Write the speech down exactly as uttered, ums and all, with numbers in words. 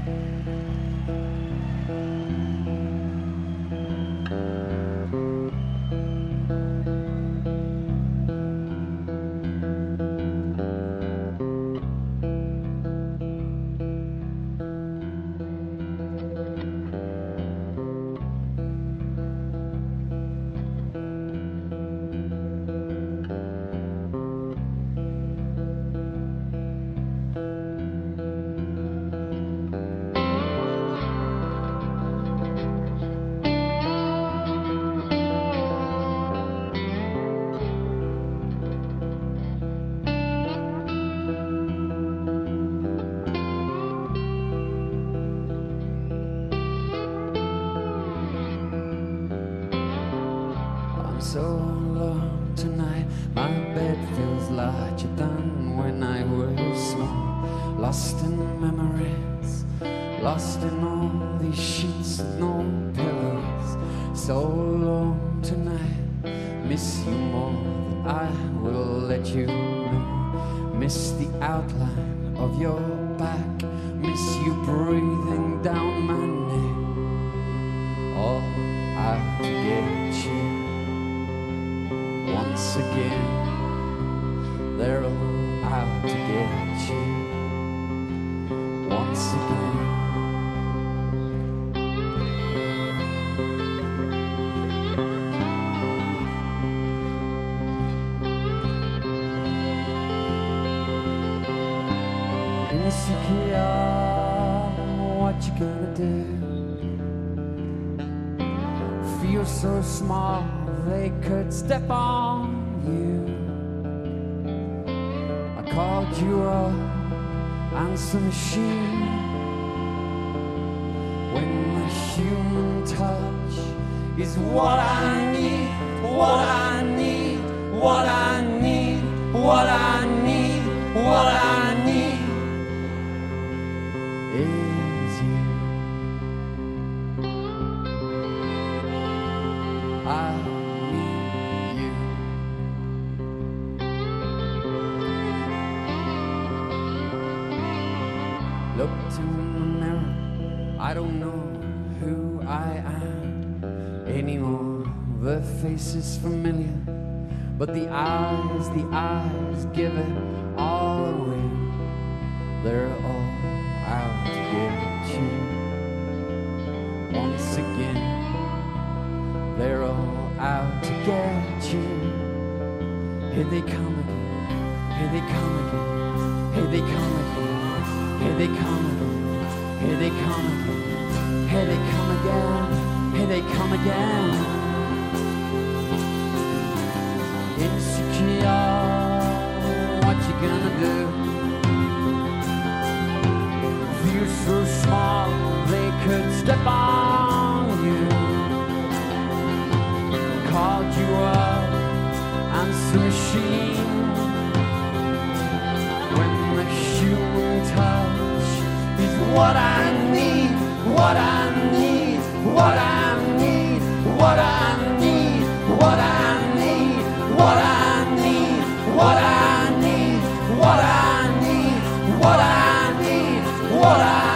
So alone tonight, my bed feels larger than when I was small. Lost in memories, lost in all these sheets with no pillows. So alone tonight, miss you more than I will let you know. Miss the outline of your back, miss you breathing down my neck. All out to get you. Once again, they're all out to get you. Once again. Insecure, what you gonna do? Feel so small they could step on you. I called you up, answer machine. When the human touch is what I need, what I need, what I need, what I need, what I need is you. I looked in the mirror, I don't know who I am anymore. The face is familiar, but the eyes, the eyes give it all away. They're all out to get you. Once again, they're all out to get you. Here they come again, here they come again, here they come again. Here they come again, here they come again, here they come again, here they come again. Insecure, what you gonna do? Feel so small, they could step on you. Called you up, answer machine. When the human touch is what I need, what I need, what I need, what I need, what I need, what I need, what I need, what I need, what I need, what I need, what I